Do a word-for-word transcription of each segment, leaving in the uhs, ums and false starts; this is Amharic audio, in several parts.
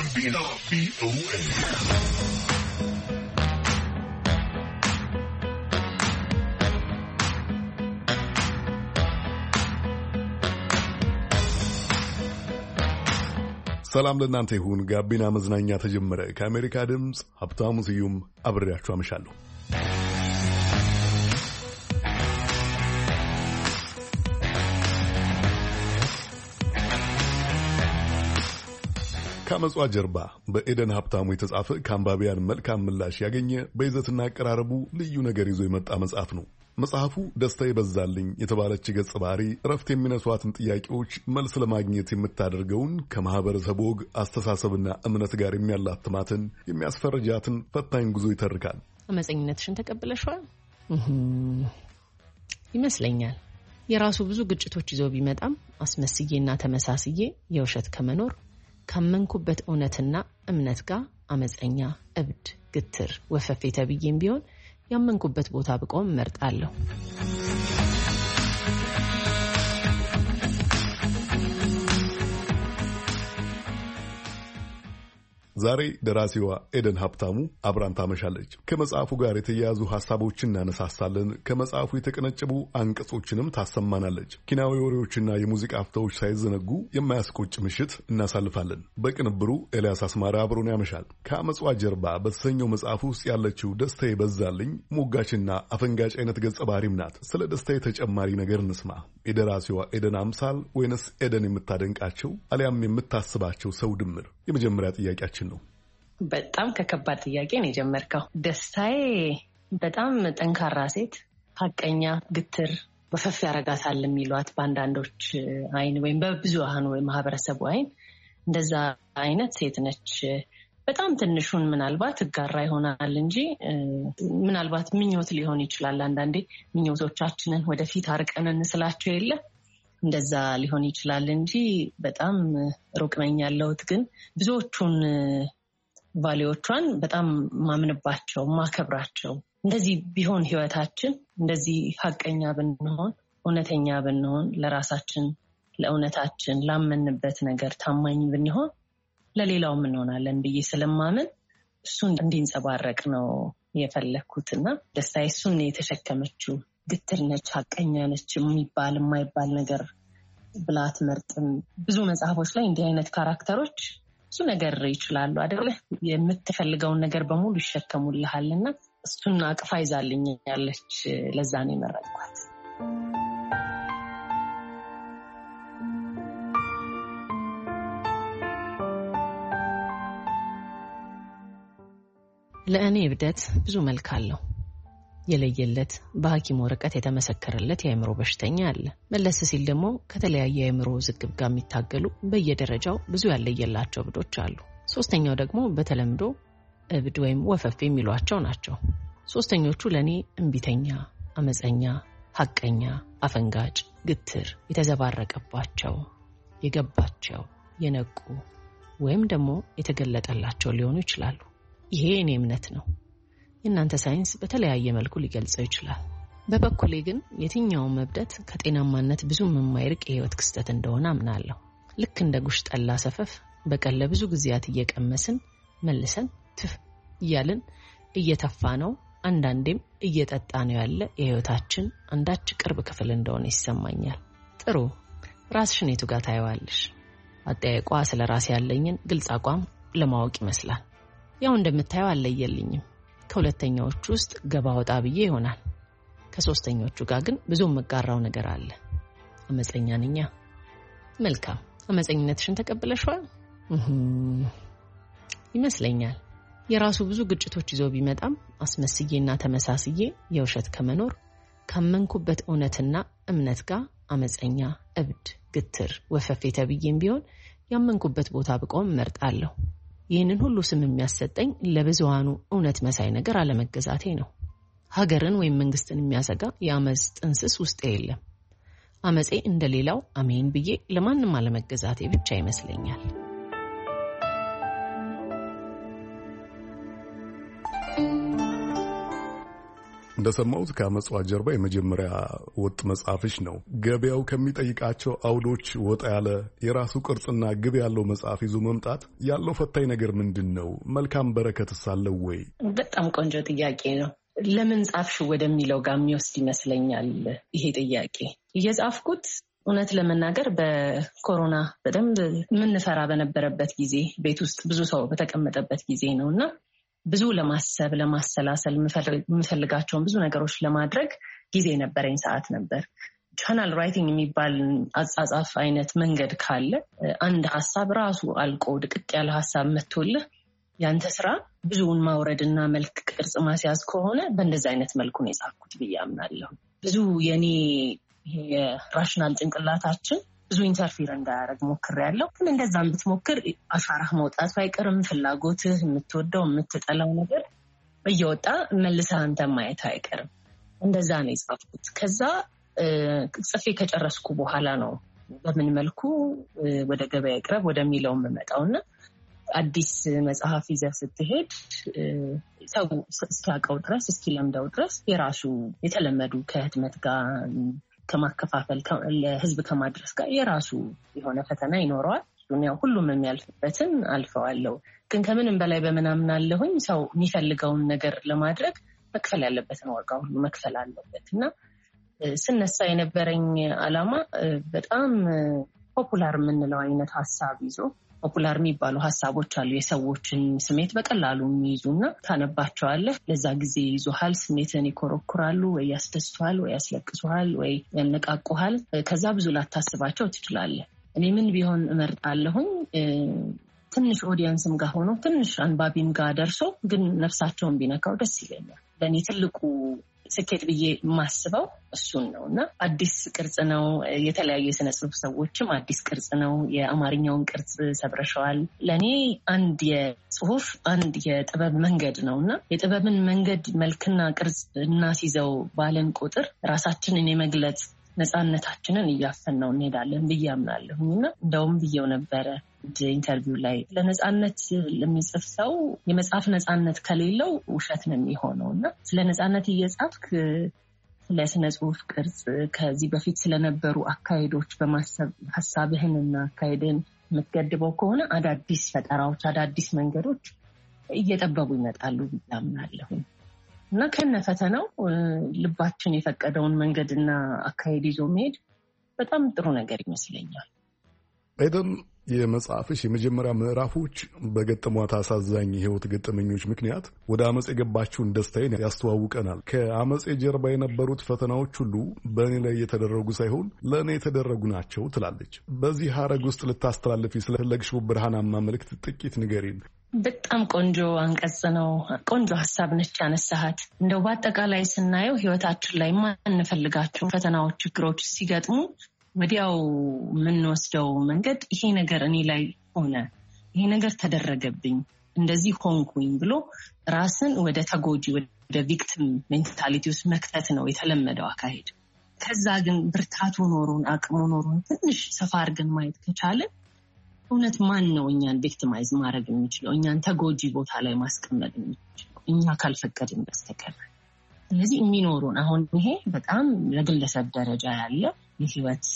ጋቢና ቪኦኤ ሰላም ለእናንተ ይሁን። ጋቢና መዝናኛ ተጀመረ። ከአሜሪካ ድምፅ ሀብታሙ ስዩም አብሬያችሁ አመሻለሁ። ከአመጿ ጀርባ በኤደን ሀብታሙ የተጻፈ ከአንባቢያን መልካም ምላሽ ያገኘ በይዘትና አቀራረቡ ልዩ ነገር ይዞ የመጣ መጽሐፍ ነው። መጽሐፉ ደስታ ይበዛልኝ የተባለች ገጸ ባህሪ እረፍት የሚነሷትን ጥያቄዎች መልስ ለማግኘት የምታደርገውን ከማህበረሰቡ ወግ አስተሳሰብና እምነት ጋር የሚያላትማትን የሚያስፈርጃትን ፈታኝ ጉዞ ይተርካል። አመፀኝነትሽን ተቀበለሽዋል ይመስለኛል። የራሱ ብዙ ግጭቶች ይዞ ቢመጣም አስመስዬና ተመሳስዬ የውሸት ከመኖር ካመንኩበት እውነትና እምነት ጋር አመፀኛ፣ እብድ፣ ግትር፣ ወፈፌ ተብዬም ቢሆን ያመንኩበት ቦታ ብቆም መርጣለሁ። ዛሬ ደራሲዋ ኤደን ሀብታሙ አብራን ታመሻለች። ከመጽሐፉ ጋር የተያያዙ ሐሳቦችን እናነሳሳለን። ከመጽሐፉ የተቀነጨቡ አንቀጾችንም ታሰማናለች። ኪናዊ ወሬዎችና የሙዚቃ አፍታዎች ሳይዘነጉ የማያስቆጭ ምሽት እናሳልፋለን። በቅንብሩ ኤልያስ አስማራ አብሮን ያመሻል። ከአመጿ ጀርባ በተሰኘው መጽሐፍ ውስጥ ያለችው ደስታ ይበዛልኝ ሞጋችና አፈንጋጭ አይነት ገጸ ባህሪም ናት። ስለ ደስታ ተጨማሪ ነገር እንስማ። የደራሲዋ ኤደን አምሳል ወይንስ ኤደን የምታደንቃቸው አሊያም የምታስባቸው ሰው ድምር? የመጀመሪያ ጥያቄያችን ነው። በጣም ከከባድ ጥያቄ ነው የጀመርከው። ደስታዬ በጣም ጠንካራ ሴት፣ ሀቀኛ፣ ግትር፣ ወፈፍ ያረጋታል የሚሏት በአንዳንዶች አይን ወይም በብዙሃኑ ማህበረሰቡ አይን እንደዛ አይነት ሴት ነች። በጣም ትንሹን ምናልባት እጋራ ይሆናል እንጂ ምናልባት ምኞት ሊሆን ይችላል። አንዳንዴ ምኞቶቻችንን ወደፊት አርቀን እንስላቸው የለ እንደዛ ሊሆን ይችላል እንጂ በጣም ሩቅ ነኝ ያለሁት። ግን ብዙዎቹን ቫልዩዎቿን በጣም ማምንባቸው፣ ማከብራቸው። እንደዚህ ቢሆን ህይወታችን፣ እንደዚህ ሀቀኛ ብንሆን፣ እውነተኛ ብንሆን፣ ለራሳችን፣ ለእውነታችን፣ ላመንበት ነገር ታማኝ ብንሆን ለሌላው እንሆናለን ብዬ ስለማምን እሱን እንዲንጸባረቅ ነው የፈለኩትና ደስታዬ እሱን የተሸከመችው። ግትር ነች፣ ሀቀኛ ነች የሚባል የማይባል ነገር ብላ አትመርጥም። ብዙ መጽሐፎች ላይ እንዲህ አይነት ካራክተሮች ብዙ ነገር ይችላሉ አይደለ? የምትፈልገውን ነገር በሙሉ ይሸከሙልሃልና እሱን አቅፋ ይዛልኝ ያለች። ለዛ ነው የመረጥኳት። ለእኔ እብደት ብዙ መልክ አለው። የለየለት በሐኪም ወረቀት የተመሰከረለት የአእምሮ በሽተኛ አለ። መለስ ሲል ደግሞ ከተለያየ የአእምሮ ዝግብ ጋር የሚታገሉ በየደረጃው ብዙ ያለየላቸው እብዶች አሉ። ሶስተኛው ደግሞ በተለምዶ እብድ ወይም ወፈፍ የሚሏቸው ናቸው። ሶስተኞቹ ለኔ እንቢተኛ፣ አመፀኛ፣ ሐቀኛ፣ አፈንጋጭ፣ ግትር፣ የተዘባረቀባቸው፣ የገባቸው፣ የነቁ ወይም ደግሞ የተገለጠላቸው ሊሆኑ ይችላሉ። ይሄ የኔ እምነት ነው። የእናንተ ሳይንስ በተለያየ መልኩ ሊገልጸው ይችላል። በበኩሌ ግን የትኛውም እብደት ከጤናማነት ብዙም የማይርቅ የህይወት ክስተት እንደሆነ አምናለሁ። ልክ እንደ ጉሽ ጠላ ሰፈፍ በቀን ለብዙ ጊዜያት እየቀመስን መልሰን ትፍ እያልን እየተፋ ነው፣ አንዳንዴም እየጠጣ ነው ያለ የህይወታችን አንዳች ቅርብ ክፍል እንደሆነ ይሰማኛል። ጥሩ፣ ራስሽን የቱ ጋር ታየዋለሽ? አጠያየቋ ስለ ራሴ ያለኝን ግልጽ አቋም ለማወቅ ይመስላል። ያው እንደምታየው አለየልኝም። ከሁለተኛዎቹ ውስጥ ገባ ወጣ ብዬ ይሆናል። ከሶስተኞቹ ጋር ግን ብዙ መጋራው ነገር አለ። አመፀኛ ነኝ። መልካም፣ አመፀኝነትሽን ተቀበለሽዋል ይመስለኛል። የራሱ ብዙ ግጭቶች ይዞ ቢመጣም አስመስዬና ተመሳስዬ የውሸት ከመኖር ካመንኩበት እውነትና እምነት ጋር አመፀኛ፣ እብድ፣ ግትር፣ ወፈፌ ተብዬም ቢሆን ያመንኩበት ቦታ ብቆም መርጣለሁ። ይህንን ሁሉ ስም የሚያሰጠኝ ለብዙሃኑ እውነት መሳይ ነገር አለመገዛቴ ነው። ሀገርን ወይም መንግስትን የሚያሰጋ የአመፅ ጥንስስ ውስጥ የለም። አመፄ እንደሌላው አሜን ብዬ ለማንም አለመገዛቴ ብቻ ይመስለኛል። እንደሰማሁት ከአመጽዋ ጀርባ የመጀመሪያ ወጥ መጽሐፍሽ ነው። ገበያው ከሚጠይቃቸው አውዶች ወጣ ያለ የራሱ ቅርጽና ግብ ያለው መጽሐፍ ይዞ መምጣት ያለው ፈታኝ ነገር ምንድን ነው? መልካም በረከትስ አለው ወይ? በጣም ቆንጆ ጥያቄ ነው። ለምን ጻፍሽ ወደሚለው ጋር የሚወስድ ይመስለኛል ይሄ ጥያቄ። እየጻፍኩት እውነት ለመናገር በኮሮና በደንብ የምንፈራ በነበረበት ጊዜ፣ ቤት ውስጥ ብዙ ሰው በተቀመጠበት ጊዜ ነው እና ብዙ ለማሰብ ለማሰላሰል የምፈልጋቸውን ብዙ ነገሮች ለማድረግ ጊዜ ነበረኝ፣ ሰዓት ነበር። ቻናል ራይቲንግ የሚባል አጻጻፍ አይነት መንገድ ካለ አንድ ሀሳብ ራሱ አልቆ ድቅቅ ያለ ሀሳብ መጥቶልህ ያንተ ስራ ብዙውን ማውረድና መልክ ቅርጽ ማስያዝ ከሆነ በእንደዚህ አይነት መልኩ ነው የጻፍኩት ብዬ አምናለሁ። ብዙ የኔ የራሽናል ጭንቅላታችን ብዙ ኢንተርፊር እንዳያደርግ ሞክሬያለሁ። ግን እንደዛም ብትሞክር አሻራህ መውጣቱ አይቀርም። ፍላጎትህ፣ የምትወደው የምትጠላው ነገር እየወጣ መልሰህ አንተ ማየት አይቀርም። እንደዛ ነው የጻፍኩት። ከዛ ጽፌ ከጨረስኩ በኋላ ነው በምን መልኩ ወደ ገበያ ይቅረብ ወደሚለው የምመጣውና አዲስ መጽሐፍ ይዘህ ስትሄድ ሰው እስኪያውቀው ድረስ እስኪለምደው ድረስ የራሱ የተለመዱ ከህትመት ጋር ከማከፋፈል ለህዝብ ከማድረስ ጋር የራሱ የሆነ ፈተና ይኖረዋል። ያው ሁሉም የሚያልፍበትን አልፈዋለሁ። ግን ከምንም በላይ በምናምን አለሁኝ ሰው የሚፈልገውን ነገር ለማድረግ መክፈል ያለበትን ዋጋ ሁሉ መክፈል አለበት እና ስነሳ የነበረኝ ዓላማ በጣም ፖፑላር የምንለው አይነት ሀሳብ ይዞ ፖፑላር የሚባሉ ሀሳቦች አሉ የሰዎችን ስሜት በቀላሉ የሚይዙና ታነባቸዋለህ። ለዛ ጊዜ ይዞሃል፣ ስሜትን ይኮረኩራሉ፣ ወይ ያስደስቷል፣ ወይ ያስለቅሱሃል፣ ወይ ያነቃቁሃል። ከዛ ብዙ ላታስባቸው ትችላለህ። እኔ ምን ቢሆን እመርጣለሁኝ ትንሽ ኦዲየንስም ጋር ሆኖ ትንሽ አንባቢም ጋር ደርሶ ግን ነፍሳቸውን ቢነካው ደስ ይለኛል። ለእኔ ትልቁ ስኬት ብዬ የማስበው እሱን ነው እና አዲስ ቅርጽ ነው። የተለያዩ የስነ ጽሁፍ ሰዎችም አዲስ ቅርጽ ነው፣ የአማርኛውን ቅርጽ ሰብረሸዋል። ለእኔ አንድ የጽሁፍ አንድ የጥበብ መንገድ ነው እና የጥበብን መንገድ መልክና ቅርጽ እናስይዘው ባለን ቁጥር ራሳችንን የመግለጽ ነፃነታችንን እያፈናው እንሄዳለን ብዬ አምናለሁኝ እና እንደውም ብዬው ነበረ ኢንተርቪው ላይ ለነፃነት ለሚጽፍ ሰው የመጽሐፍ ነፃነት ከሌለው ውሸት ነው የሚሆነው እና ስለ ነፃነት እየጻፍክ ስለ ስነ ጽሁፍ ቅርጽ ከዚህ በፊት ስለነበሩ አካሄዶች በማሰብ ሀሳብህንና አካሄድን የምትገድበው ከሆነ አዳዲስ ፈጠራዎች፣ አዳዲስ መንገዶች እየጠበቡ ይመጣሉ ብዬ አምናለሁኝ እና ከነ ፈተናው ልባችን የፈቀደውን መንገድና አካሄድ ይዞ መሄድ በጣም ጥሩ ነገር ይመስለኛል። ኤደን፣ የመጽሐፍሽ የመጀመሪያ ምዕራፎች በገጠሟት አሳዛኝ የህይወት ገጠመኞች ምክንያት ወደ አመጽ የገባችውን ደስታዬን ያስተዋውቀናል። ከአመጽ ጀርባ የነበሩት ፈተናዎች ሁሉ በእኔ ላይ የተደረጉ ሳይሆን ለእኔ የተደረጉ ናቸው ትላለች። በዚህ ሀረግ ውስጥ ልታስተላልፊ ስለፈለግሽው ብርሃናማ መልእክት ጥቂት ንገሪን። በጣም ቆንጆ አንቀጽ ነው። ቆንጆ ሀሳብ ነች ያነሳሃት። እንደው በአጠቃላይ ስናየው ህይወታችን ላይ ማንፈልጋቸው ፈተናዎች፣ ችግሮች ሲገጥሙ ወዲያው የምንወስደው መንገድ ይሄ ነገር እኔ ላይ ሆነ፣ ይሄ ነገር ተደረገብኝ፣ እንደዚህ ሆንኩኝ ብሎ ራስን ወደ ተጎጂ ወደ ቪክቲም ሜንታሊቲ ውስጥ መክተት ነው የተለመደው አካሄድ። ከዛ ግን ብርታቱ ኖሩን አቅሙ ኖሩን ትንሽ ሰፋ አድርገን ማየት ከቻለን እውነት ማን ነው እኛን ቪክቲማይዝ ማድረግ የሚችለው፣ እኛን ተጎጂ ቦታ ላይ ማስቀመጥ የሚችለው እኛ ካልፈቀድን በስተቀር። ስለዚህ የሚኖሩን አሁን ይሄ በጣም ለግለሰብ ደረጃ ያለ የህይወት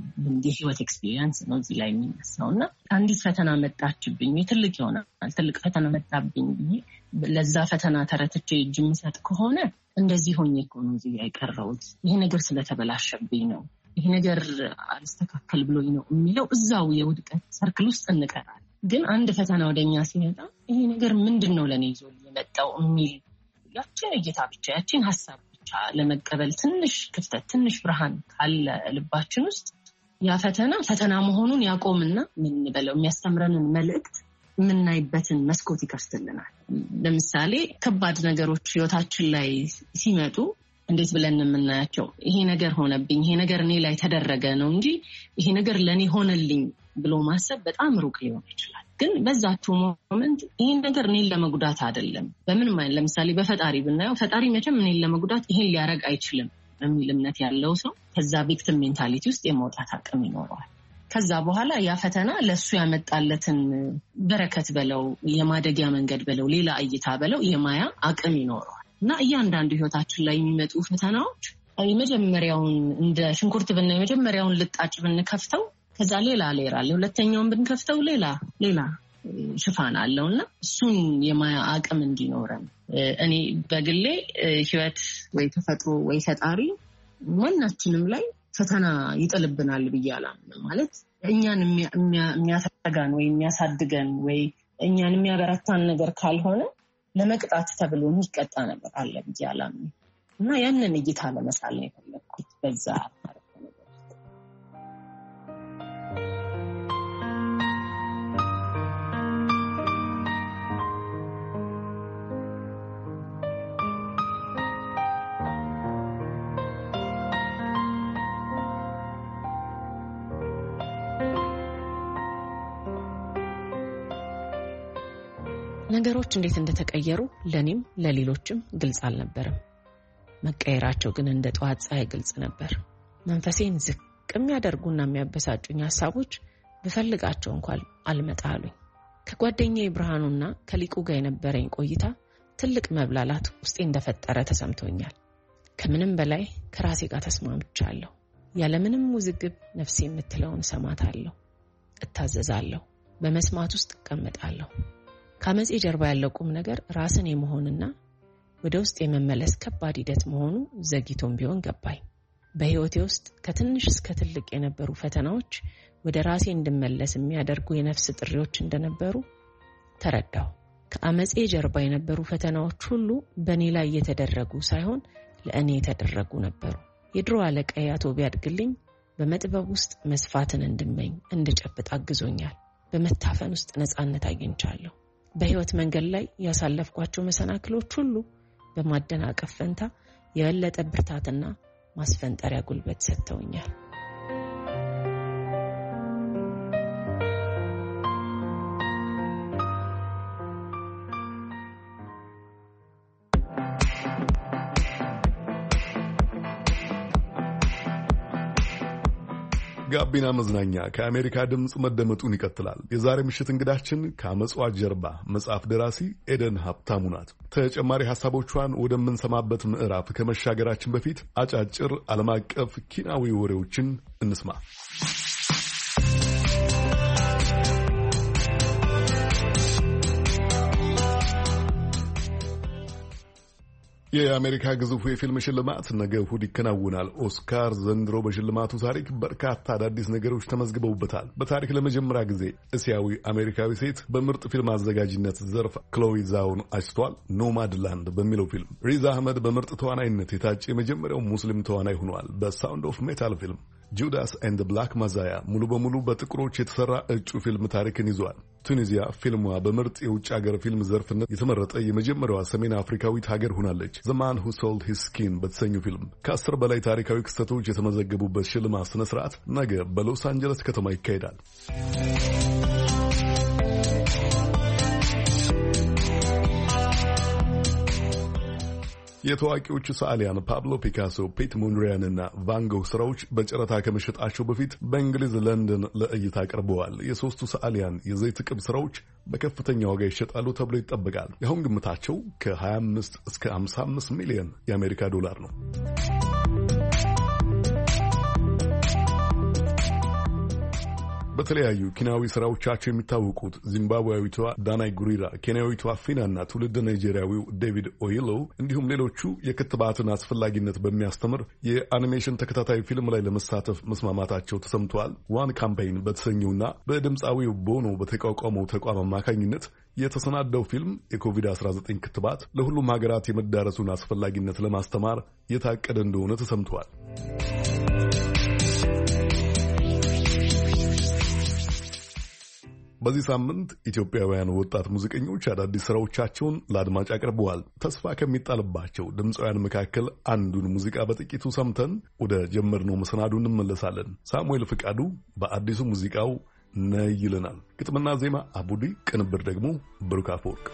የህይወት ኤክስፒሪየንስ ነው እዚህ ላይ የሚነሳው እና አንዲት ፈተና መጣችብኝ፣ ትልቅ ይሆናል ትልቅ ፈተና መጣብኝ ብዬ ለዛ ፈተና ተረትቼ እጅ የምሰጥ ከሆነ እንደዚህ ሆኜ እኮ ነው እዚህ የቀረሁት፣ ይሄ ነገር ስለተበላሸብኝ ነው፣ ይሄ ነገር አልስተካከል ብሎኝ ነው የሚለው እዛው የውድቀት ሰርክል ውስጥ እንቀራለን። ግን አንድ ፈተና ወደኛ ሲመጣ ይሄ ነገር ምንድን ነው ለእኔ ይዞ የመጣው የሚል ያችን እይታ ብቻ ያችን ሀሳብ ብቻ ለመቀበል ትንሽ ክፍተት ትንሽ ብርሃን ካለ ልባችን ውስጥ ያ ፈተና ፈተና መሆኑን ያቆምና ምን በለው የሚያስተምረንን መልእክት የምናይበትን መስኮት ይከፍትልናል። ለምሳሌ ከባድ ነገሮች ህይወታችን ላይ ሲመጡ እንዴት ብለን የምናያቸው ይሄ ነገር ሆነብኝ፣ ይሄ ነገር እኔ ላይ ተደረገ ነው እንጂ ይሄ ነገር ለእኔ ሆነልኝ ብሎ ማሰብ በጣም ሩቅ ሊሆን ይችላል። ግን በዛችሁ ሞመንት ይሄን ነገር እኔን ለመጉዳት አይደለም በምንም አይነት ለምሳሌ በፈጣሪ ብናየው ፈጣሪ መቼም እኔን ለመጉዳት ይሄን ሊያረግ አይችልም የሚል እምነት ያለው ሰው ከዛ ቪክቲም ሜንታሊቲ ውስጥ የመውጣት አቅም ይኖረዋል። ከዛ በኋላ ያ ፈተና ለሱ ያመጣለትን በረከት በለው የማደጊያ መንገድ በለው ሌላ እይታ በለው የማያ አቅም ይኖረዋል። እና እያንዳንዱ ህይወታችን ላይ የሚመጡ ፈተናዎች የመጀመሪያውን እንደ ሽንኩርት ብና የመጀመሪያውን ልጣጭ ብንከፍተው ከዛ ሌላ ሌላ አለ ሁለተኛውን ብንከፍተው ሌላ ሌላ ሽፋን አለውና እሱን የማያ አቅም እንዲኖረን እኔ በግሌ ህይወት ወይ ተፈጥሮ ወይ ፈጣሪ ማናችንም ላይ ፈተና ይጥልብናል ብያለሁ ማለት እኛን የሚያተጋን ወይ የሚያሳድገን ወይ እኛን የሚያበረታን ነገር ካልሆነ ለመቅጣት ተብሎ የሚቀጣ ነገር አለ ብያለሁ እና ያንን እይታ ለመሳል ነው የፈለኩት በዛ ነገሮች እንዴት እንደተቀየሩ ለኔም ለሌሎችም ግልጽ አልነበረም። መቀየራቸው ግን እንደ ጧት ፀሐይ ግልጽ ነበር። መንፈሴን ዝቅ የሚያደርጉና የሚያበሳጩኝ ሐሳቦች በፈልጋቸው እንኳን አልመጣሉኝ። ከጓደኛዬ ብርሃኑና ከሊቁ ጋር የነበረኝ ቆይታ ትልቅ መብላላት ውስጤ እንደፈጠረ ተሰምቶኛል። ከምንም በላይ ከራሴ ጋር ተስማምቻለሁ። ያለምንም ውዝግብ ነፍሴ የምትለውን ሰማታለሁ፣ እታዘዛለሁ፣ በመስማት ውስጥ እቀመጣለሁ። ከአመጽ ጀርባ ያለው ቁም ነገር ራስን የመሆንና ወደ ውስጥ የመመለስ ከባድ ሂደት መሆኑ ዘግይቶም ቢሆን ገባኝ። በህይወቴ ውስጥ ከትንሽ እስከ ትልቅ የነበሩ ፈተናዎች ወደ ራሴ እንድመለስ የሚያደርጉ የነፍስ ጥሪዎች እንደነበሩ ተረዳሁ። ከአመጽ ጀርባ የነበሩ ፈተናዎች ሁሉ በእኔ ላይ የተደረጉ ሳይሆን ለእኔ የተደረጉ ነበሩ። የድሮ አለቃዬ አቶ ቢያድግልኝ በመጥበብ ውስጥ መስፋትን እንድመኝ እንድጨብጥ አግዞኛል። በመታፈን ውስጥ ነፃነት አግኝቻለሁ። በህይወት መንገድ ላይ ያሳለፍኳቸው መሰናክሎች ሁሉ በማደናቀፍ ፈንታ የበለጠ ብርታትና ማስፈንጠሪያ ጉልበት ሰጥተውኛል። ጋቢና መዝናኛ ከአሜሪካ ድምጽ መደመጡን ይቀጥላል። የዛሬ ምሽት እንግዳችን ከአመጽዋ ጀርባ መጽሐፍ ደራሲ ኤደን ሀብታሙ ናት። ተጨማሪ ሐሳቦቿን ወደምንሰማበት ምዕራፍ ከመሻገራችን በፊት አጫጭር ዓለም አቀፍ ኪናዊ ወሬዎችን እንስማ። የአሜሪካ ግዙፉ የፊልም ሽልማት ነገ እሁድ ይከናወናል። ኦስካር ዘንድሮ በሽልማቱ ታሪክ በርካታ አዳዲስ ነገሮች ተመዝግበውበታል። በታሪክ ለመጀመሪያ ጊዜ እስያዊ አሜሪካዊ ሴት በምርጥ ፊልም አዘጋጅነት ዘርፍ ክሎይ ዛውን አጭቷል። ኖማድላንድ በሚለው ፊልም ሪዛ አህመድ በምርጥ ተዋናይነት የታጨ የመጀመሪያው ሙስሊም ተዋናይ ሆኗል። በሳውንድ ኦፍ ሜታል ፊልም ጁዳስ ኤንድ ብላክ ማዛያ ሙሉ በሙሉ በጥቁሮች የተሰራ እጩ ፊልም ታሪክን ይዟል። ቱኒዚያ ፊልሟ በምርጥ የውጭ ሀገር ፊልም ዘርፍነት የተመረጠ የመጀመሪያዋ ሰሜን አፍሪካዊት ሀገር ሆናለች። ዘ ማን ሁ ሶልድ ሂዝ ስኪን በተሰኘው ፊልም ከአስር በላይ ታሪካዊ ክስተቶች የተመዘገቡበት ሽልማት ስነ ስርዓት ነገ በሎስ አንጀለስ ከተማ ይካሄዳል። የታዋቂዎቹ ሰዓሊያን ፓብሎ ፒካሶ፣ ፒት ሞንድሪያን እና ቫን ጎግ ስራዎች በጨረታ ከመሸጣቸው በፊት በእንግሊዝ ለንደን ለእይታ ቀርበዋል። የሶስቱ ሰዓሊያን የዘይት ቅብ ስራዎች በከፍተኛ ዋጋ ይሸጣሉ ተብሎ ይጠበቃል። የአሁን ግምታቸው ከሀያ አምስት እስከ ሃምሳ አምስት ሚሊዮን የአሜሪካ ዶላር ነው። በተለያዩ ኪናዊ ስራዎቻቸው የሚታወቁት ዚምባብዌዊቷ ዳናይ ጉሪራ፣ ኬንያዊቷ ፊናና ትውልድ ናይጄሪያዊው ዴቪድ ኦይሎ እንዲሁም ሌሎቹ የክትባትን አስፈላጊነት በሚያስተምር የአኒሜሽን ተከታታይ ፊልም ላይ ለመሳተፍ መስማማታቸው ተሰምተዋል። ዋን ካምፔይን በተሰኘውና በድምፃዊው ቦኖ በተቋቋመው ተቋም አማካኝነት የተሰናዳው ፊልም የኮቪድ አስራ ዘጠኝ ክትባት ለሁሉም ሀገራት የመዳረሱን አስፈላጊነት ለማስተማር የታቀደ እንደሆነ ተሰምተዋል። በዚህ ሳምንት ኢትዮጵያውያን ወጣት ሙዚቀኞች አዳዲስ ስራዎቻቸውን ለአድማጭ አቅርበዋል። ተስፋ ከሚጣልባቸው ድምፃውያን መካከል አንዱን ሙዚቃ በጥቂቱ ሰምተን ወደ ጀመርነው መሰናዱ እንመለሳለን። ሳሙኤል ፍቃዱ በአዲሱ ሙዚቃው ነይ ይለናል። ግጥምና ዜማ አቡዲ፣ ቅንብር ደግሞ ብሩክ አፈወርቅ።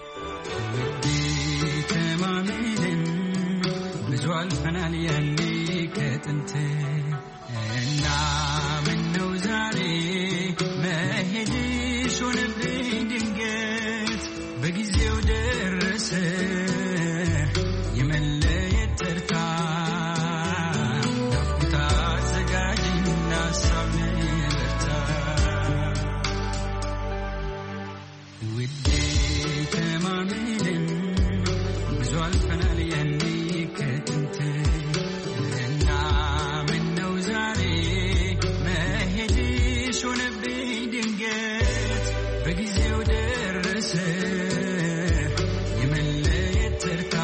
ብዙ አልፈናል ያኔ ከጥንት እና ምነው ዛሬ መሄድሽ ሆነብኝ ድንገት በጊዜው ደረሰ የመ ሆነብኝ ድንገት በጊዜው ደረሰ የመለየት ተርታ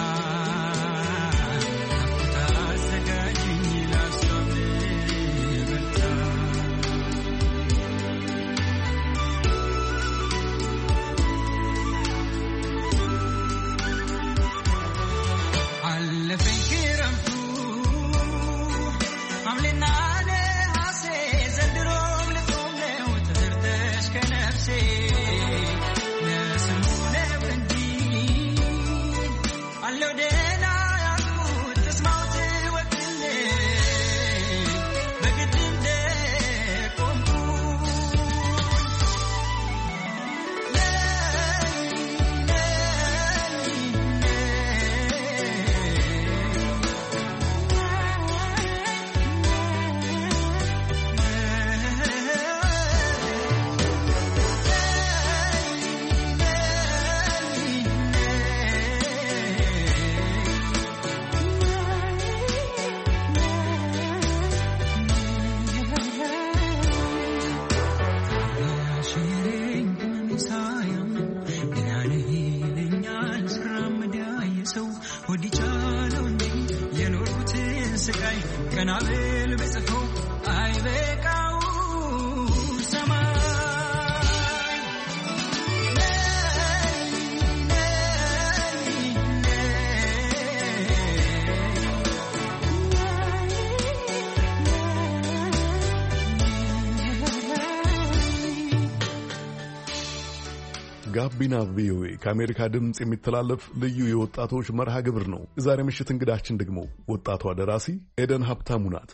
ጋቢና ቪኦኤ ከአሜሪካ ድምፅ የሚተላለፍ ልዩ የወጣቶች መርሃ ግብር ነው። የዛሬ ምሽት እንግዳችን ደግሞ ወጣቷ ደራሲ ኤደን ሀብታሙ ናት።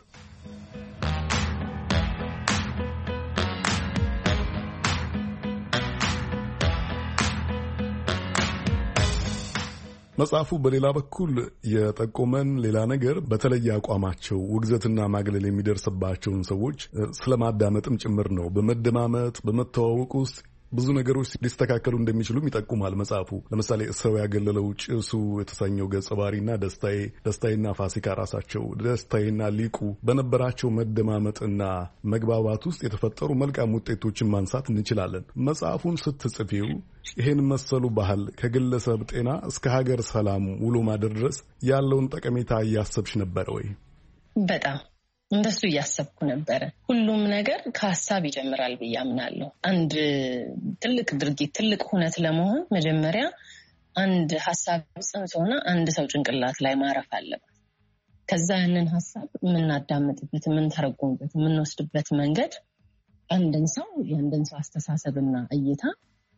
መጽሐፉ በሌላ በኩል የጠቆመን ሌላ ነገር በተለየ አቋማቸው ውግዘትና ማግለል የሚደርስባቸውን ሰዎች ስለማዳመጥም ጭምር ነው። በመደማመጥ በመተዋወቅ ውስጥ ብዙ ነገሮች ሊስተካከሉ እንደሚችሉም ይጠቁማል መጽሐፉ። ለምሳሌ ሰው ያገለለው ጭሱ የተሰኘው ገጸ ባህሪና ደስታዬ ደስታዬና ፋሲካ ራሳቸው ደስታዬና ሊቁ በነበራቸው መደማመጥና መግባባት ውስጥ የተፈጠሩ መልካም ውጤቶችን ማንሳት እንችላለን። መጽሐፉን ስትጽፊው ይሄን መሰሉ ባህል ከግለሰብ ጤና እስከ ሀገር ሰላም ውሎ ማደር ድረስ ያለውን ጠቀሜታ እያሰብሽ ነበር ወይ? በጣም እንደሱ እያሰብኩ ነበረ። ሁሉም ነገር ከሀሳብ ይጀምራል ብዬ አምናለሁ። አንድ ትልቅ ድርጊት ትልቅ ሁነት ለመሆን መጀመሪያ አንድ ሀሳብ ጽንሶና አንድ ሰው ጭንቅላት ላይ ማረፍ አለበት። ከዛ ያንን ሀሳብ የምናዳምጥበት፣ የምንተረጉምበት፣ የምንወስድበት መንገድ አንድን ሰው የአንድን ሰው አስተሳሰብና እይታ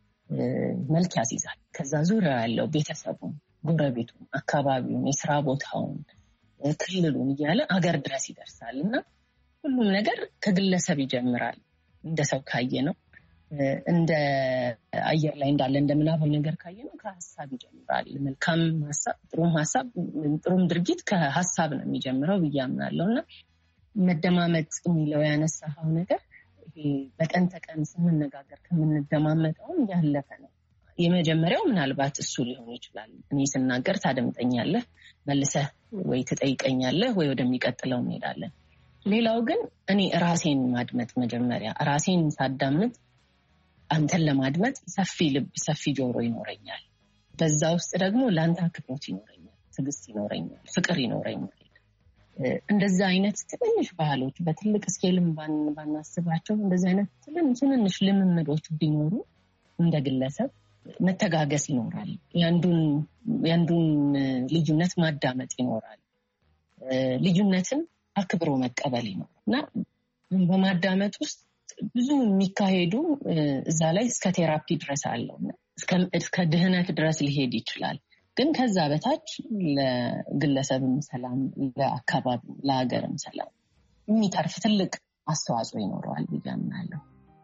መልክ ያስይዛል። ከዛ ዙሪያ ያለው ቤተሰቡን፣ ጎረቤቱን፣ አካባቢውን፣ የስራ ቦታውን፣ ክልሉን እያለ አገር ድረስ ይደርሳል እና ሁሉም ነገር ከግለሰብ ይጀምራል። እንደ ሰው ካየ ነው፣ እንደ አየር ላይ እንዳለ እንደምናበው ነገር ካየ ነው ከሀሳብ ይጀምራል። መልካም ሀሳብ፣ ጥሩም ሀሳብ፣ ጥሩም ድርጊት ከሀሳብ ነው የሚጀምረው ብዬ አምናለሁ እና መደማመጥ የሚለው ያነሳኸው ነገር ይሄ በቀን ተቀን ስንነጋገር ከምንደማመጠውም ያለፈ ነው። የመጀመሪያው ምናልባት እሱ ሊሆን ይችላል። እኔ ስናገር ታደምጠኛለህ፣ መልሰህ ወይ ትጠይቀኛለህ ወይ ወደሚቀጥለው እንሄዳለን። ሌላው ግን እኔ ራሴን ማድመጥ መጀመሪያ ራሴን ሳዳምጥ አንተን ለማድመጥ ሰፊ ልብ፣ ሰፊ ጆሮ ይኖረኛል። በዛ ውስጥ ደግሞ ለአንተ አክብሮት ይኖረኛል፣ ትዕግስት ይኖረኛል፣ ፍቅር ይኖረኛል። እንደዛ አይነት ትንንሽ ባህሎች በትልቅ ስኬልም ባናስባቸው እንደዚህ አይነት ትንንሽ ልምምዶች ቢኖሩ እንደ ግለሰብ መተጋገስ ይኖራል። ያንዱን ልዩነት ማዳመጥ ይኖራል። ልዩነትን አክብሮ መቀበል ይኖራል እና በማዳመጥ ውስጥ ብዙ የሚካሄዱ እዛ ላይ እስከ ቴራፒ ድረስ አለው እና እስከ ድህነት ድረስ ሊሄድ ይችላል። ግን ከዛ በታች ለግለሰብም ሰላም፣ ለአካባቢ፣ ለሀገርም ሰላም የሚተርፍ ትልቅ አስተዋጽኦ ይኖረዋል ብዬ አምናለሁ።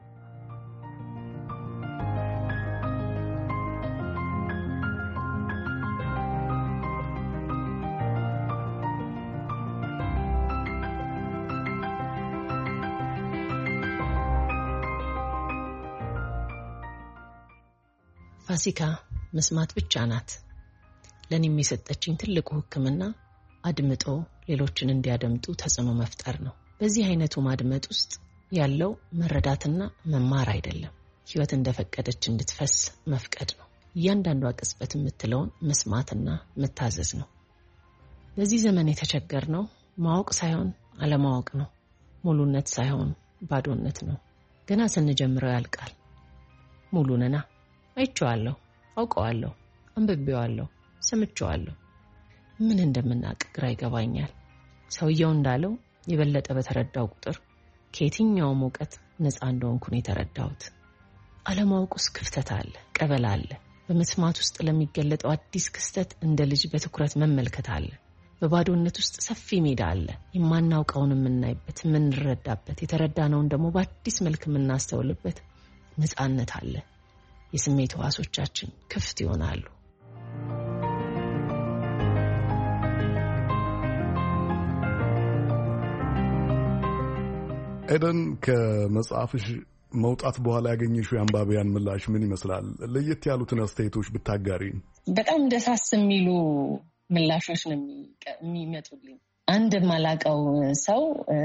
ፋሲካ መስማት ብቻ ናት። ለኔም የሰጠችኝ ትልቁ ሕክምና አድምጦ ሌሎችን እንዲያደምጡ ተጽዕኖ መፍጠር ነው። በዚህ አይነቱ ማድመጥ ውስጥ ያለው መረዳትና መማር አይደለም፣ ህይወት እንደፈቀደች እንድትፈስ መፍቀድ ነው። እያንዳንዷ ቅጽበት የምትለውን መስማትና መታዘዝ ነው። በዚህ ዘመን የተቸገርነው ማወቅ ሳይሆን አለማወቅ ነው። ሙሉነት ሳይሆን ባዶነት ነው። ገና ስንጀምረው ያልቃል። ሙሉ ነና አይቼዋለሁ፣ አውቀዋለሁ፣ አንብቤዋለሁ፣ ሰምቼዋለሁ። ምን እንደምናውቅ ግራ ይገባኛል። ሰውየው እንዳለው የበለጠ በተረዳው ቁጥር ከየትኛውም እውቀት ነፃ እንደሆንኩን የተረዳሁት። አለማወቅ ውስጥ ክፍተት አለ፣ ቀበል አለ። በመስማት ውስጥ ለሚገለጠው አዲስ ክስተት እንደ ልጅ በትኩረት መመልከት አለ። በባዶነት ውስጥ ሰፊ ሜዳ አለ። የማናውቀውን የምናይበት፣ የምንረዳበት፣ የተረዳነውን ደግሞ በአዲስ መልክ የምናስተውልበት ነፃነት አለ። የስሜት ሕዋሶቻችን ክፍት ይሆናሉ። ኤደን ከመጽሐፍሽ መውጣት በኋላ ያገኘሽው የአንባቢያን ምላሽ ምን ይመስላል? ለየት ያሉትን አስተያየቶች ብታጋሪ። በጣም ደሳስ የሚሉ ምላሾች ነው የሚመጡልኝ። አንድ ማላቀው ሰው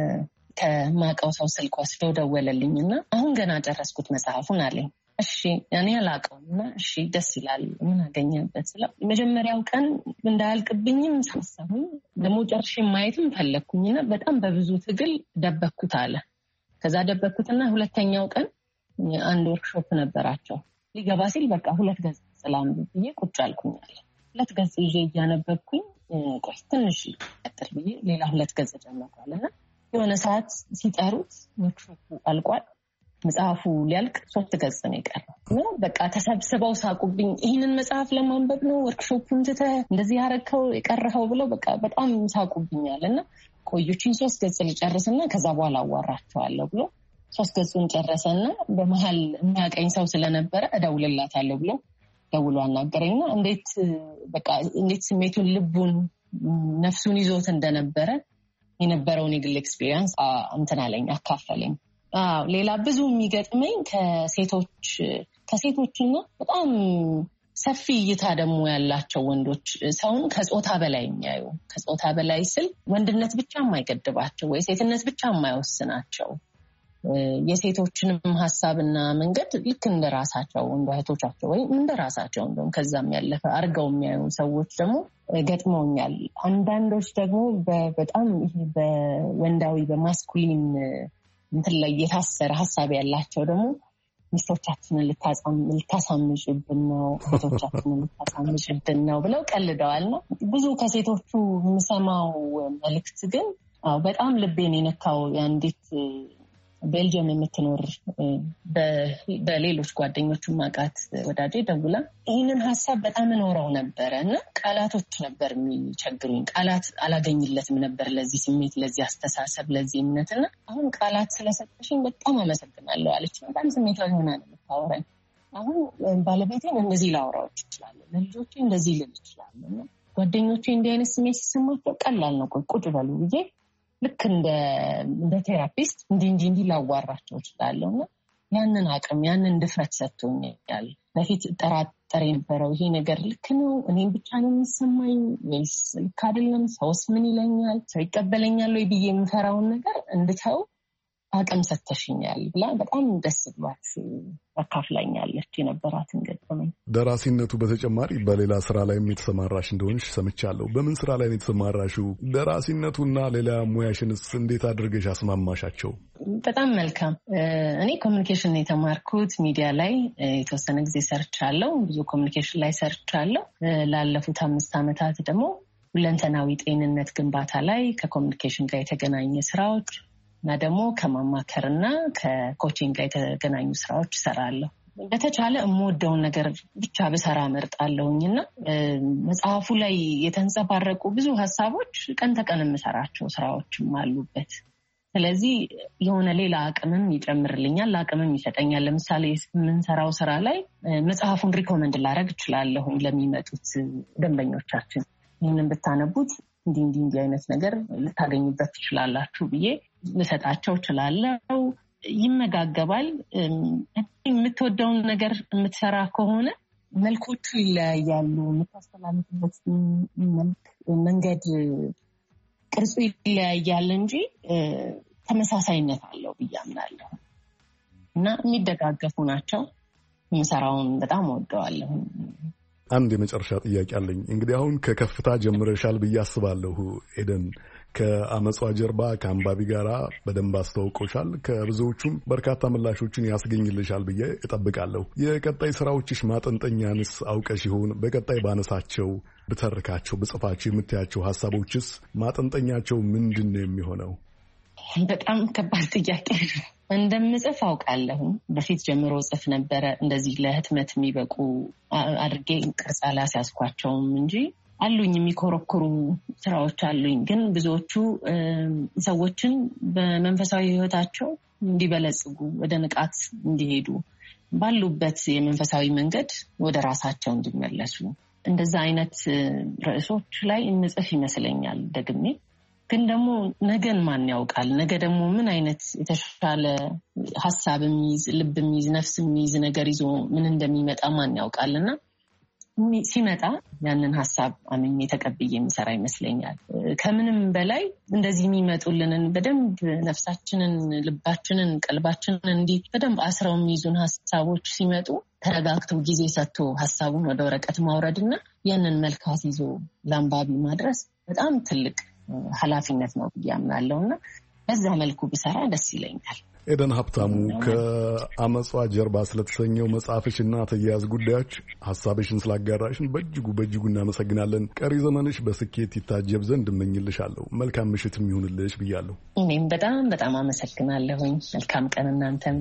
ከማቀው ሰው ስልክ ወስዶ ደወለልኝና አሁን ገና ጨረስኩት መጽሐፉን አለኝ። እሺ እኔ አላቀውና እሺ ደስ ይላል ምን አገኘበት ስለው መጀመሪያው ቀን እንዳያልቅብኝም ሳሳሁኝ ደግሞ ጨርሼ ማየትም ፈለኩኝና በጣም በብዙ ትግል ደበኩት አለ። ከዛ ደበኩትና ሁለተኛው ቀን አንድ ወርክሾፕ ነበራቸው። ሊገባ ሲል በቃ ሁለት ገጽ ሰላም ብዬ ቁጭ አልኩኛል። ሁለት ገጽ ይዤ እያነበብኩኝ ቆይ ትንሽ ቀጥል ብዬ ሌላ ሁለት ገጽ ጀመርኩና የሆነ ሰዓት ሲጠሩት ወርክሾፑ አልቋል። መጽሐፉ ሊያልቅ ሶስት ገጽ ነው የቀረው። ነው በቃ ተሰብስበው ሳቁብኝ። ይህንን መጽሐፍ ለማንበብ ነው ወርክሾፑን ትተህ እንደዚህ ያረከው የቀረኸው ብለው በቃ በጣም ሳቁብኛልና ቆዩችን ሶስት ገጽ ልጨርስና ከዛ በኋላ አዋራቸዋለሁ ብሎ ሶስት ገጹን ጨረሰና በመሃል የሚያቀኝ ሰው ስለነበረ እደውልላታለሁ ብሎ ደውሎ አናገረኝና እንዴት በቃ እንዴት ስሜቱን ልቡን ነፍሱን ይዞት እንደነበረ የነበረውን የግል ኤክስፒሪየንስ እንትን አለኝ አካፈለኝ። አዎ ሌላ ብዙ የሚገጥመኝ ከሴቶች ከሴቶችና በጣም ሰፊ እይታ ደግሞ ያላቸው ወንዶች ሰውን ከጾታ በላይ የሚያዩ ከጾታ በላይ ስል ወንድነት ብቻ የማይገድባቸው ወይ ሴትነት ብቻ የማይወስናቸው የሴቶችንም ሀሳብና መንገድ ልክ እንደራሳቸው እንደ እህቶቻቸው ወይ እንደራሳቸው እንደውም ከዛም ያለፈ አርገው የሚያዩ ሰዎች ደግሞ ገጥመውኛል። አንዳንዶች ደግሞ በጣም ይሄ በወንዳዊ በማስኩሊን እንትን ላይ የታሰረ ሀሳብ ያላቸው ደግሞ ሚስቶቻችንን ልታሳምጭብን ነው፣ ሴቶቻችንን ልታሳምጭብን ነው ብለው ቀልደዋል ነው። ብዙ ከሴቶቹ የምሰማው መልእክት ግን በጣም ልቤን የነካው የአንዲት ቤልጅየም የምትኖር በሌሎች ጓደኞቹ ማቃት ወዳጄ ደውላ ይህንን ሀሳብ በጣም እኖረው ነበረ እና ቃላቶች ነበር የሚቸግሩኝ። ቃላት አላገኝለትም ነበር ለዚህ ስሜት፣ ለዚህ አስተሳሰብ፣ ለዚህ እምነትና አሁን ቃላት ስለሰጠሽኝ በጣም አመሰግናለሁ አለች። በጣም ስሜት ላይ ሆና ነው የምታወራኝ። አሁን ባለቤቴን እንደዚህ ላወራው እችላለሁ፣ ለልጆቼ እንደዚህ ልል እችላለሁ። ጓደኞቼ እንዲህ አይነት ስሜት ሲሰማቸው ቀላል ነው ቁጭ በሉ ብዬ ልክ እንደ እንደ ቴራፒስት እንዲህ እንዲህ እንዲህ ላዋራቸው እችላለሁ እና ያንን አቅም ያንን ድፍረት ሰጥቶኛል። በፊት ጠራጠር የነበረው ይሄ ነገር ልክ ነው፣ እኔም ብቻ ነው የሚሰማኝ ወይስ ልክ አይደለም፣ ሰውስ ምን ይለኛል፣ ሰው ይቀበለኛል ወይ ብዬ የምፈራውን ነገር እንድተው አቅም ሰጥተሽኛል ብላ በጣም ደስ ብሏት አካፍላኛለች የነበራትን ገጠመኝ። ደራሲነቱ በተጨማሪ በሌላ ስራ ላይ የተሰማራሽ እንደሆንሽ ሰምቻለሁ። በምን ስራ ላይ ነው የተሰማራሽው? ደራሲነቱና ሌላ ሙያሽንስ እንዴት አድርገሽ አስማማሻቸው? በጣም መልካም። እኔ ኮሚኒኬሽን ነው የተማርኩት። ሚዲያ ላይ የተወሰነ ጊዜ ሰርቻለሁ። ብዙ ኮሚኒኬሽን ላይ ሰርቻለሁ። ላለፉት አምስት ዓመታት ደግሞ ሁለንተናዊ ጤንነት ግንባታ ላይ ከኮሚኒኬሽን ጋር የተገናኘ ስራዎች እና ደግሞ ከማማከርና ከኮቺንግ ጋር የተገናኙ ስራዎች እሰራለሁ። በተቻለ የምወደውን ነገር ብቻ ብሰራ እመርጣለሁኝና መጽሐፉ ላይ የተንጸባረቁ ብዙ ሀሳቦች ቀን ተቀን የምሰራቸው ስራዎችም አሉበት። ስለዚህ የሆነ ሌላ አቅምም ይጨምርልኛል፣ አቅምም ይሰጠኛል። ለምሳሌ የምንሰራው ስራ ላይ መጽሐፉን ሪኮመንድ ላደርግ እችላለሁ ለሚመጡት ደንበኞቻችን። ይህንን ብታነቡት እንዲህ እንዲህ እንዲህ አይነት ነገር ልታገኙበት ትችላላችሁ ብዬ ልሰጣቸው እችላለሁ። ይመጋገባል። የምትወደውን ነገር የምትሰራ ከሆነ መልኮቹ ይለያያሉ። የምታስተላልፍበት መንገድ ቅርጹ ይለያያል እንጂ ተመሳሳይነት አለው ብያምናለሁ እና የሚደጋገፉ ናቸው። የምሰራውን በጣም ወደዋለሁ። አንድ የመጨረሻ ጥያቄ አለኝ። እንግዲህ አሁን ከከፍታ ጀምረሻል ብዬ አስባለሁ ኤደን። ከአመጽዋ ጀርባ ከአንባቢ ጋራ በደንብ አስተዋውቆሻል። ከብዙዎቹም በርካታ ምላሾችን ያስገኝልሻል ብዬ እጠብቃለሁ። የቀጣይ ስራዎችሽ ማጠንጠኛንስ አውቀሽ ይሆን? በቀጣይ ባነሳቸው፣ ብተርካቸው፣ ብጽፋቸው የምታያቸው ሀሳቦችስ ማጠንጠኛቸው ምንድን ነው የሚሆነው? በጣም ከባድ ጥያቄ ነው። እንደምጽፍ አውቃለሁ። በፊት ጀምሮ ጽፍ ነበረ። እንደዚህ ለህትመት የሚበቁ አድርጌ ቅርጻ ላስያዝኳቸውም እንጂ አሉኝ የሚኮረኩሩ ስራዎች አሉኝ። ግን ብዙዎቹ ሰዎችን በመንፈሳዊ ህይወታቸው እንዲበለጽጉ፣ ወደ ንቃት እንዲሄዱ፣ ባሉበት የመንፈሳዊ መንገድ ወደ ራሳቸው እንዲመለሱ እንደዛ አይነት ርዕሶች ላይ እንጽፍ ይመስለኛል ደግሜ። ግን ደግሞ ነገን ማን ያውቃል? ነገ ደግሞ ምን አይነት የተሻለ ሀሳብ የሚይዝ ልብ የሚይዝ ነፍስ የሚይዝ ነገር ይዞ ምን እንደሚመጣ ማን ያውቃልና ሲመጣ ያንን ሀሳብ አምኜ ተቀብዬ የሚሰራ ይመስለኛል። ከምንም በላይ እንደዚህ የሚመጡልንን በደንብ ነፍሳችንን፣ ልባችንን፣ ቀልባችንን እንዲህ በደንብ አስረው የሚይዙን ሀሳቦች ሲመጡ ተረጋግተው ጊዜ ሰጥቶ ሀሳቡን ወደ ወረቀት ማውረድና ያንን መልካት ይዞ ለአንባቢ ማድረስ በጣም ትልቅ ኃላፊነት ነው ብዬ አምናለሁና በዛ መልኩ ብሰራ ደስ ይለኛል። ኤደን ሀብታሙ ከአመጽዋ ጀርባ ስለተሰኘው መጽሐፍሽና ተያያዥ ጉዳዮች ሀሳብሽን ስላጋራሽን በእጅጉ በእጅጉ እናመሰግናለን። ቀሪ ዘመንሽ በስኬት ይታጀብ ዘንድ እመኝልሻለሁ። መልካም ምሽት የሚሆንልሽ ብያለሁ። እኔም በጣም በጣም አመሰግናለሁኝ። መልካም ቀን እናንተም።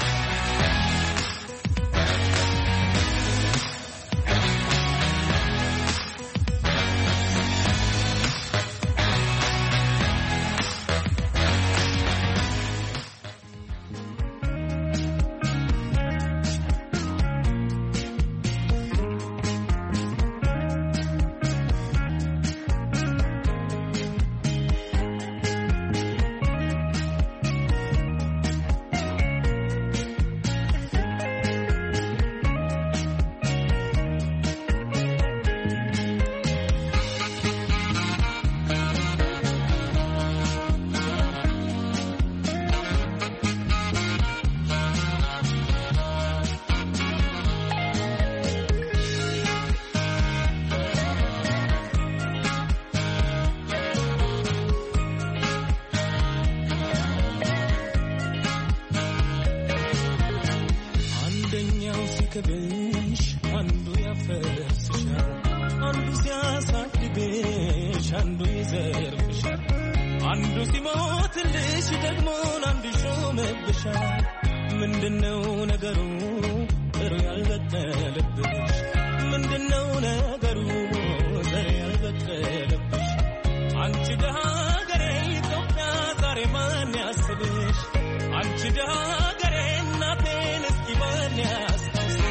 ሲያከብሽ አንዱ ያፈርስሻል፣ አንዱ ሲያሳድግሽ አንዱ ይዘርፍሻል፣ አንዱ ሲሞትልሽ ደግሞ አንዱ ይሾምብሻል። ምንድነው ነገሩ ጥሩ ያልበቀለብሽ? ምንድነው ነገሩ ዘር ያልበቀለብሽ? አንቺ ደሃ ሀገሬ ኢትዮጵያ ዛሬ ማን ያስብሽ? አንቺ ደሃ ሀገሬ እናቴን እስኪ ማን ያስታውስሽ?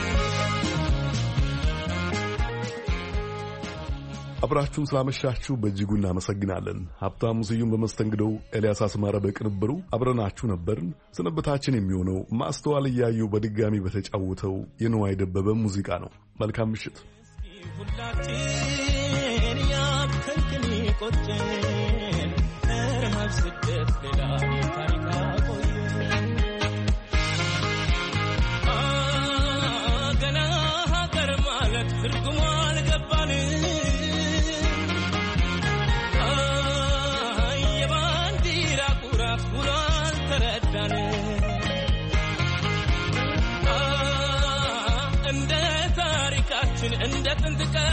አብራችሁን ስላመሻችሁ በእጅጉ እናመሰግናለን። ሀብታሙ ስዩም በመስተንግዶው፣ ኤልያስ አስማረ በቅንብሩ አብረናችሁ ነበርን። ስንብታችን የሚሆነው ማስተዋል እያዩ በድጋሚ በተጫወተው የንዋይ ደበበ ሙዚቃ ነው። መልካም ምሽት። ሁላችን ያብከንክን ቆጨን ረሃብ ስደት ሌላ ታሪክ አቆየን። ገና ሀገር ማለት ትርጉሙ አልገባንም። የባንዲራ ኩራት ሁሉ አልተረዳንም። እንደ ታሪካችን እንደ ጥንት